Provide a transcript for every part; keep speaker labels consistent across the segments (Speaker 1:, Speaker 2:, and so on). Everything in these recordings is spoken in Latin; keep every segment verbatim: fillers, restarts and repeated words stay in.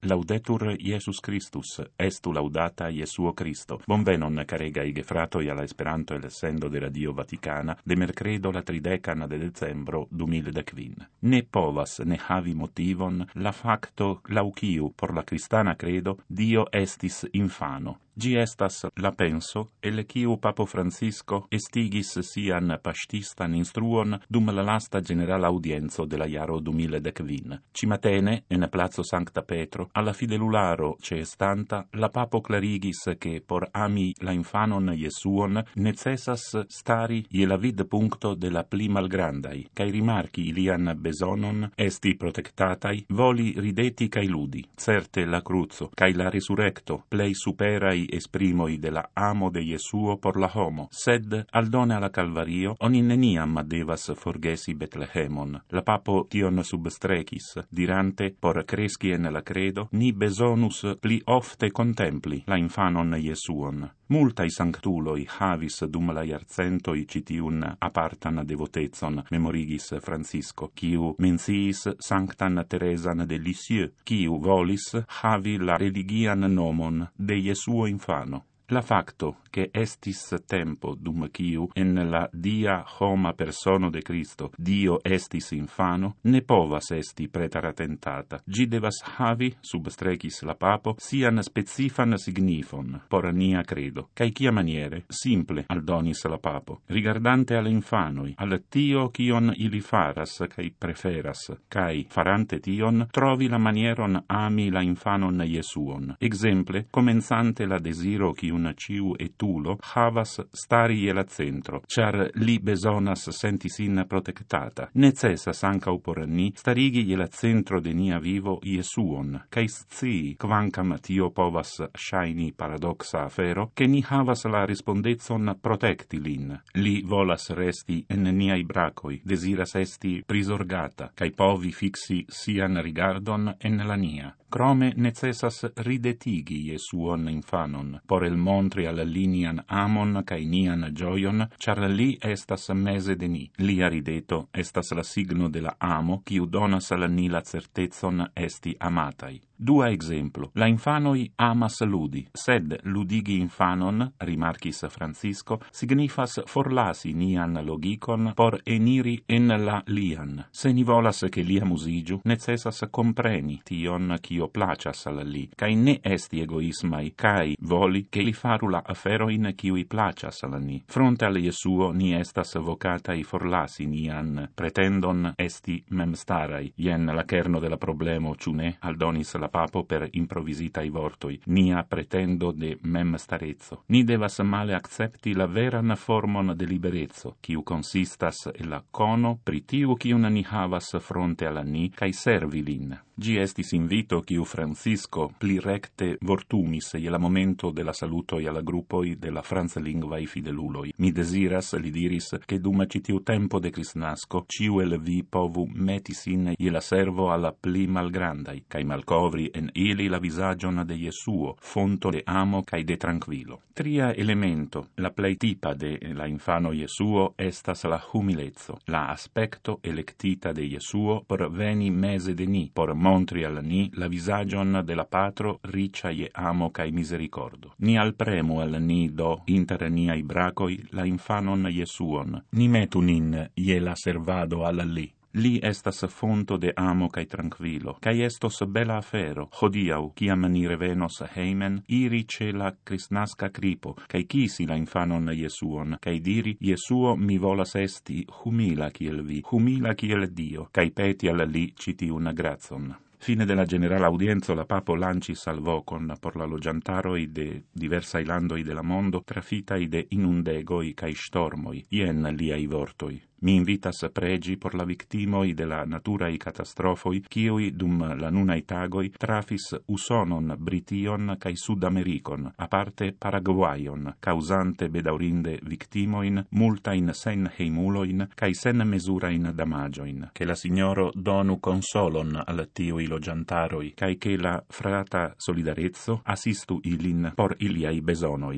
Speaker 1: Laudetur Iesus Christus, estu laudata Iesuo Christo. Bonvenon, caregai gefratoi alla Esperanto el sendo de Radio Vaticana, de mercredo la tridecan de decembro du mil decvin. Ne povas ne havi motivon la facto lauciu por la cristana credo Dio estis infano. Gi estas la penso, el quiu Papo Francisco estigis sian pastistan instruon dum la lasta generala audienzo de la jaro du mil decvin. Cimatene, en plazo Sancta Petro, alla fidelularo ceestanta, la Papo clarigis che por ami la infanon Iesuon necessas stari je la vid puncto de la pli malgrandai, cae rimarchi ilian besonon esti protectatai, voli rideti cae ludi. Certe la cruzo, cae la resurrecto, plei superai esprimoi de la amo de Iesuo por la homo, sed aldone alla Calvario oni neniam devas forgesi Betlehemon. La Papo tion substrecis, dirante, por cresci en la credo, ni besonus pli ofte contempli la infanon Iesuon. Multai sanctuloi havis dum la jarcentoi citiun apartan devotezon, memorigis Francisco, quiu menciis Sanctan Teresan de Lisieux, quiu volis havi la religian nomon de Iesuo infano. La facto che estis tempo dum quiu en la dia homa persono de Cristo Dio estis infano ne povas esti pretaratentata. Gi devas havi, substrecis la Papo, sian specifan signifon por nia credo. Cae chia maniere, simple aldonis la Papo, rigardante al infanoi, al tio quion ili faras cae preferas, cae farante tion, trovi la manieron ami la infanon Iesuon. Exemple, comenzante la desiro quiun ciu etulo havas stari je la centro, char li besonas senti sin protectata. Necessas ancau por ni starigi je la centro de nia vivo Iesuon, cae scii, quancam tio povas shaini paradoxa afero, che ni havas la respondezon protecti lin. Li volas resti en niai bracoi, desiras esti prisorgata, cae povi fixi sian rigardon en la nia. Crome necessas ridetigi Iesuon infanon, por el montri al linian amon cae nian gioion, char li estas mese de ni. Lia rideto estas la signo de la amo, quiu donas al ni la certezon esti amatai. Dua exemplo. La infanoi amas ludi, sed ludigi infanon, rimarcis Francisco, signifas forlasi nian logicon por eniri en la lian. Se ni volas che lia musigiu, necessas compreni tion cio placas al li, cae ne esti egoismai, cae voli che li faru la aferoin ciui placas al ni. Fronte al Iesuo ni estas vocatai forlasi nian pretendon esti memstarai. Ien la kerno de la problemo, ciu ne, aldonis la Papo per improvisitai vortoi, nia pretendo de memstarezzo. Ni devas male accepti la veran formon de liberezzo, quiu consistas e la cono pri tiu quiun ni havas fronte alla ni, cae servi lin. Gi estis invito quiu Francisco pli recte vortumis je la momento de la salutoi alla gruppoi de la franzlingvai fideluloi. Mi desiras, li diris, che dum citiu tempo de Cristnasco, ciu el vi povu metisin je la servo alla pli malgrandai, cae malcovri en ili la visagion de Iesuo, fonto de amo cae de tranquillo. Tria elemento, la plei tipa de la infano Iesuo, estas la humilezzo, la aspecto electita de Iesuo por veni mese de ni, por montri al ni la visagion de la Patro ricia je amo cae misericordo. Ni alpremu al ni do inter niai bracoi la infanon Iesuon, ni metu nin je la servado al li. Li estas fonto de amo cae tranquillo, cae estos bela afero, hodiau, ciam ni revenos heimen, iri ce la cristnasca cripo, cae chisi la infanon Iesuon, cae diri, Iesuo mi volas esti humila kiel vi, humila kiel Dio, cae peti al li citiun grazon. Fine della generala audienzo la Papo lancis al vocon por la logiantaroi de diversai landoi de la mondo trafitai de inundegoi cae stormoi, ien liai vortoi. Mi invitas pregi por la victimoi de la naturai catastrofoi, quiui dum la nunai tagoi trafis Usonon, Brition cae Sudamericon, aparte Paraguaion, causante bedaurinde victimoin, multain sen heimuloin, cae sen mesurain damagioin. Che la Signoro donu consolon al tiui logiantaroi, cae che la frata solidarezzo assistu ilin por iliai besonoi.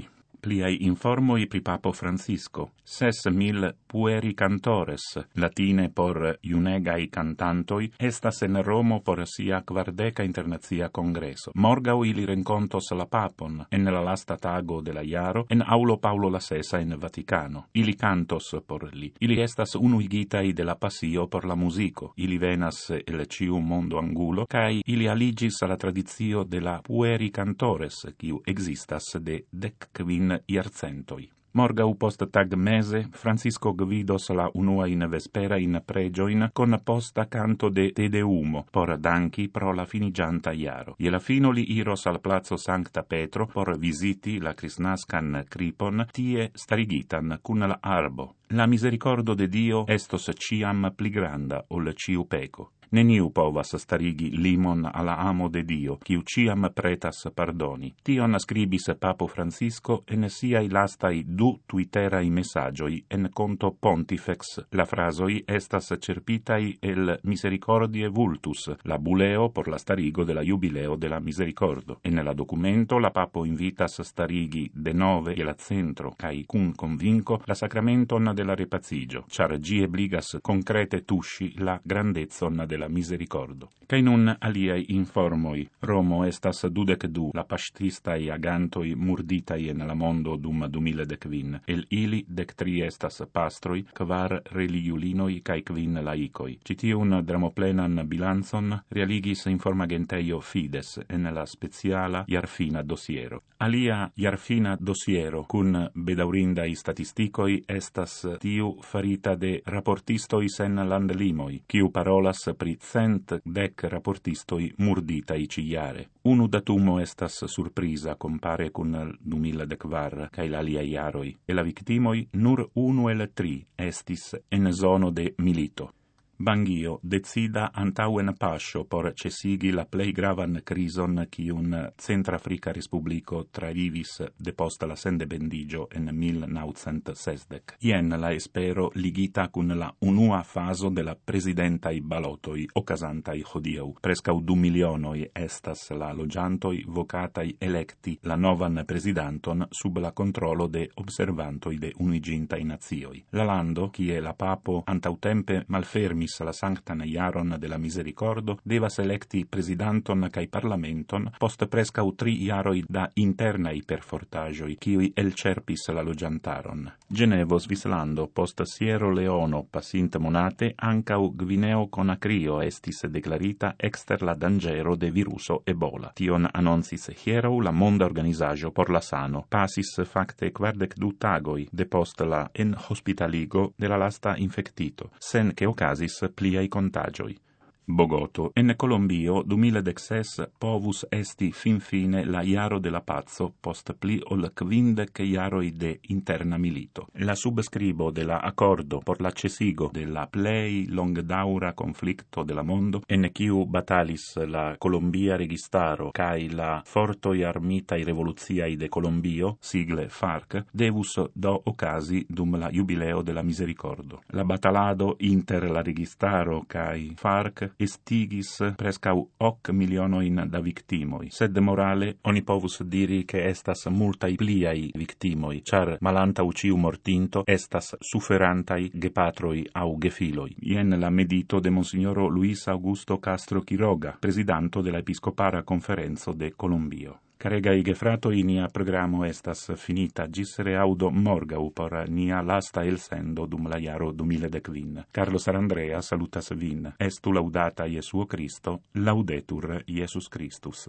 Speaker 1: Pliai informoi pri Papo Francisco. Ses mil pueri cantores, latine por iunegai cantantoi, estas en Romo por sia quardeca internazia congreso. Morgau ili rencontos la Papon, en la lasta tago de la iaro, en aulo Paulo la Sesa in Vaticano. Ili cantos por li. Ili estas unuigitai de la passio por la musico. Ili venas el ciu mondo angulo, cae ili aligis alla tradizio de la pueri cantores, kiu existas de dec quin iarcentoi. Morgau post tag mese, Francisco gvidos la unua in vespera in pregioin con posta canto de Te Deumo, por danki pro la finigianta iaro. Je la fino li iros al plazo Sancta Petro por visiti la Crisnascan cripon, tie starigitan cun la arbo. La misericordo de Dio estos ciam pli granda ol ciu peco. Neniu povas starigi limon alla amo de Dio, quiu ciam pretas pardoni. Tion scribis Papo Francisco en siai lastai du twitterai messagioi en conto Pontifex. La frasoi estas cerpitai el Misericordie Vultus, la buleo por la starigo de la jubileo de la Misericordo. En la documento la Papo invitas starigi de nove e la centro, cae cun convinco la sacramenton de la repazigio, char gi ebligas concrete tusci la grandezzon de la la misericordo. Cae nun aliai informoi. Romo estas dudec du la pastistai agantoi murditai en la mondo dum du mil decvin. El ili dec tri estas pastroi, kvar religiulinoi cae quin laicoi. Citiun dramoplenan bilanzon realigis informagenteio Fides en la speciala Iarfina dosiero. Alia Iarfina dosiero cun bedaurindai statisticoi estas tiu farita de raportistoi sen landlimoi, kiu parolas pri cent dec raportistoi murditai ciare. Unu datumo estas surprisa compare cun du mil decvar cae l'aliai iaroi, e la victimoi nur unu el tri estis en zono de milito. Bangio decida antauen pascio por cesigi la plei gravan crison cium Centrafrica Respublico travivis depost la sendependigio en mil naŭcent sesdek. Ien la espero ligita cun la unua faso de la presidentai balotoi ocasantai hodiau. Prescau du milionoi estas la logiantoi vocatai electi la novan presidenton sub la controlo de observantoi de unigintai nazioi. La lando, kie la papo antautempe malfermis la sanctan iaron de la misericordo, devas electi presidenton cae parlamenton post prescau tri iaroi da internai perfortagioi, kiui elcerpis la logiantaron. Genevo, Svislando, post Sierra Leono passint monate, ancau Gvineo Conakrio estis declarita exter la dangero de viruso Ebola. Tion annoncis hierau la Monda Organizagio por la Sano. Pasis facte quardec du tagoi depost la en hospitaligo de la lasta infectito, sen che ocasis pliai contagioi. Bogoto. En Colombio du mil dexes povus esti fin fine la iaro de la pazzo post pli ol quindec iaroi de interna milito. La subscribo de la accordo por la cesigo de la plei longdaura conflicto de la mondo, en quiu batalis la Colombia registaro cae la fortoi armitai revoluziai de Colombio, sigle FARC, devus do ocasi dum la jubileo de la misericordo. La batalado inter la registaro cae FARC estigis prescau hoc milionoin da victimoi, sed morale oni povus diri che estas multai pliai victimoi, char malantau ciu mortinto estas suferantai gepatroi au gefiloi. Ien la medito de Monsignoro Luis Augusto Castro Quiroga, presidanto de la Episcopara Conferenzo de Colombio. Caregai gefratoi, nia programo estas finita, gis reaudo morgau por nia lasta elsendo dum la jaro du mil decvin. Carlos Arandrea salutas vin. Estu laudata Jesuo Cristo, laudetur Iesus Christus.